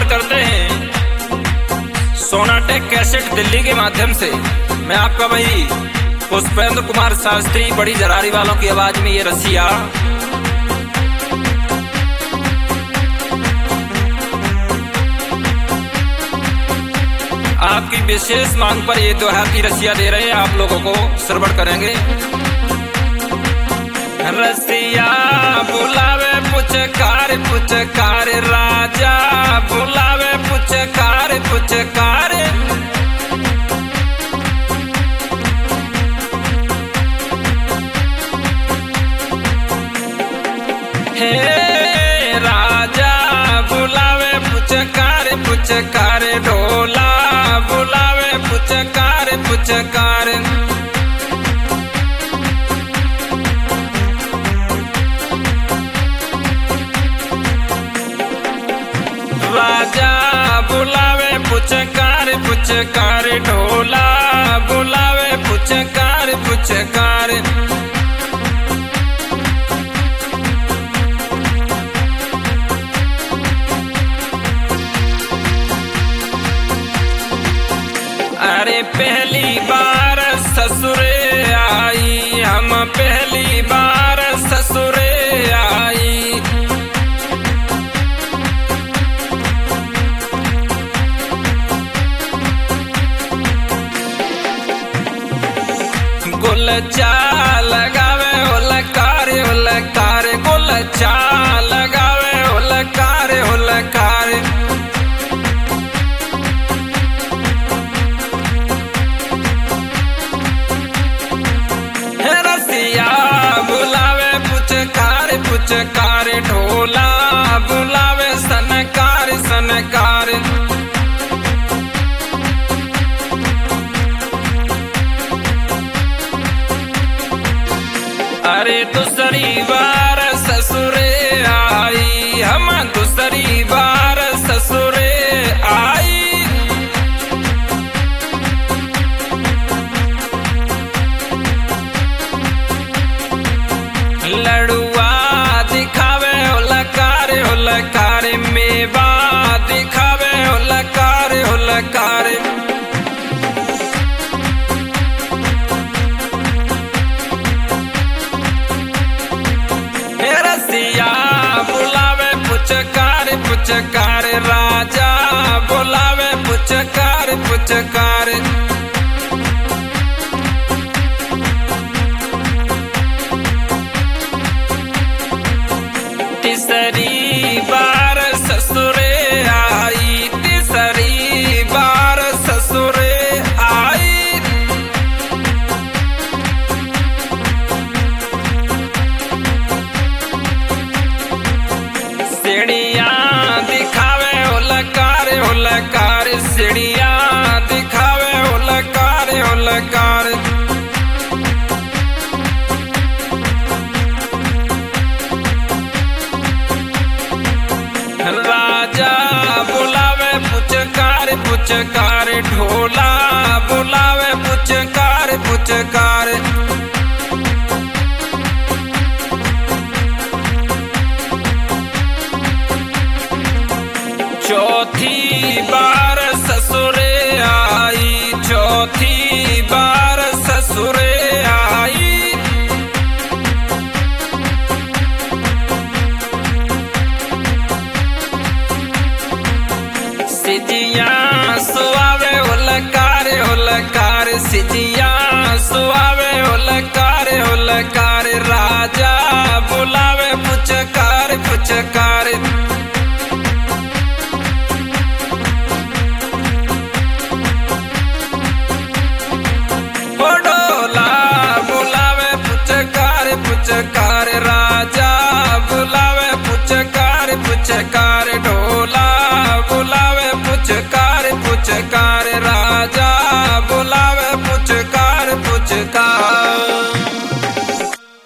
करते हैं सोनाटेक कैसेट दिल्ली के माध्यम से। मैं आपका भाई पुष्पेंद्र कुमार शास्त्री, बड़ी जरारी वालों की आवाज में ये रसिया। आपकी विशेष मांग पर ये दोहा की रसिया दे रहे हैं, आप लोगों को श्रवण करेंगे। रसिया बुलावे पुचकार पुचकार, राजा बुलावे पुचकार पुचकार। हे राजा बुलावे पुचकार पुचकार, ढोला बुलावे पुचकार पुचकार। राजा बुलावे पुचकार पुचकार, ढोला बुलावे पुचकार पुचकार। अरे पहली बार ससुरे आई, हम पहली बार ससुरे आई। गुलचा लगावे हुलकार हुलकार, गुलचा लगावे हुलकार हुलकार। रसिया बुलावे पुचकार पुचकार, ढोला बुलावे सनकार सनकार। अरे दूसरी बार ससुरे आई, हम दूसरी बार ससुरे आई। लड़ुआ दिखावे हुलकार हुलकार, मेवा दिखावे हुलकार हुलकार। रसिया बुलावे पुचकार पुचकार, राजा बुलावे पुचकार पुचकार। तीसरी बार ससुरे आई, तीसरी बार ससुरे आई। सीढ़िया दिखावे हुलकार हुलकार, सीढ़िया दिखावे हुलकार हुलकार। राजा बुलावे पुचकार पुचकार, ढोला बुलावे पुचकार पुचकार। चौथी बार ससुरे आई, चौथी बार ससुरे आई। सिजिया सुआवे हुलकार हुलकार, सिजिया सुआवे हुलकार हुलकार। राजा